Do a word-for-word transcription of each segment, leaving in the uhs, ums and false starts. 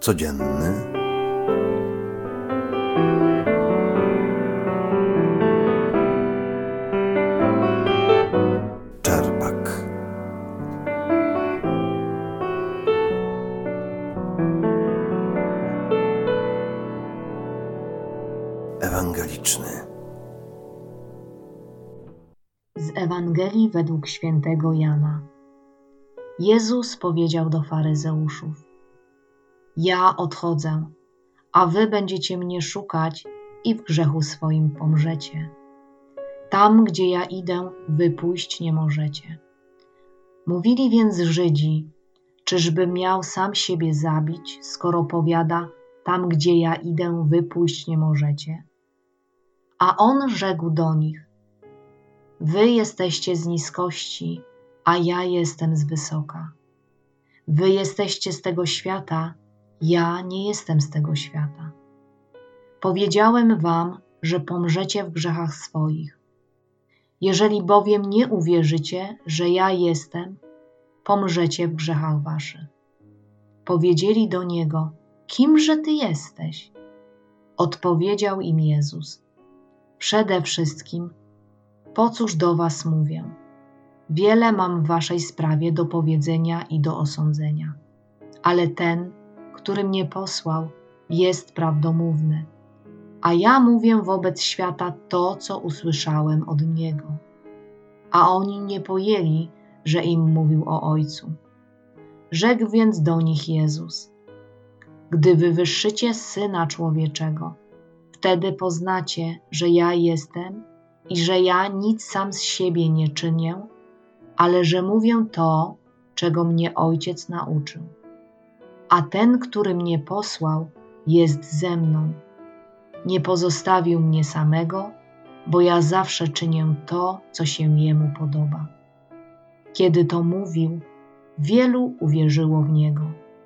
codzienny Czerpak. Ewangeliczny. Z Ewangelii według świętego Jana. Jezus powiedział do faryzeuszów: Ja odchodzę, a wy będziecie mnie szukać i w grzechu swoim pomrzecie. Tam, gdzie ja idę, wy pójść nie możecie. Mówili więc Żydzi: czyżby miał sam siebie zabić, skoro powiada: tam, gdzie ja idę, wy pójść nie możecie? A on rzekł do nich: wy jesteście z niskości, a ja jestem z wysoka. Wy jesteście z tego świata, ja nie jestem z tego świata. Powiedziałem wam, że pomrzecie w grzechach swoich. Jeżeli bowiem nie uwierzycie, że ja jestem, pomrzecie w grzechach waszych. Powiedzieli do niego: kimże ty jesteś? Odpowiedział im Jezus: przede wszystkim, po cóż do was mówię? Wiele mam w waszej sprawie do powiedzenia i do osądzenia. Ale ten, który mnie posłał, jest prawdomówny, a ja mówię wobec świata to, co usłyszałem od Niego. A oni nie pojęli, że im mówił o Ojcu. Rzekł więc do nich Jezus: gdy wywyższycie Syna Człowieczego, wtedy poznacie, że ja jestem i że ja nic sam z siebie nie czynię, ale że mówię to, czego mnie Ojciec nauczył. A ten, który mnie posłał, jest ze mną. Nie pozostawił mnie samego, bo ja zawsze czynię to, co się Jemu podoba. Kiedy to mówił, wielu uwierzyło w Niego.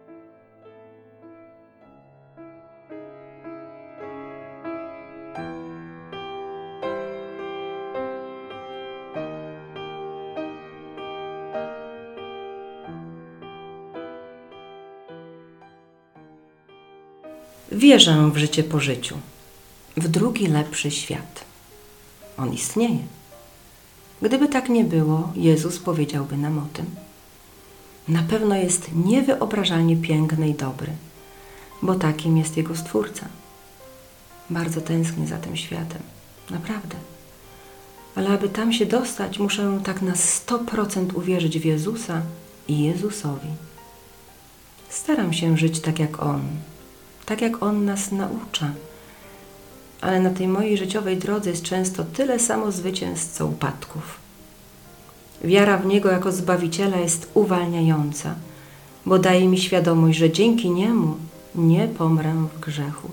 Wierzę w życie po życiu, w drugi, lepszy świat. On istnieje. Gdyby tak nie było, Jezus powiedziałby nam o tym. Na pewno jest niewyobrażalnie piękny i dobry, bo takim jest Jego Stwórca. Bardzo tęsknię za tym światem, naprawdę. Ale aby tam się dostać, muszę tak na sto procent uwierzyć w Jezusa i Jezusowi. Staram się żyć tak jak On, tak jak On nas naucza. Ale na tej mojej życiowej drodze jest często tyle samo zwycięstw, co upadków. Wiara w Niego jako Zbawiciela jest uwalniająca, bo daje mi świadomość, że dzięki Niemu nie pomrę w grzechu.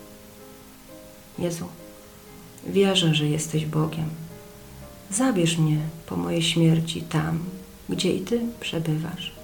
Jezu, wierzę, że jesteś Bogiem. Zabierz mnie po mojej śmierci tam, gdzie i Ty przebywasz.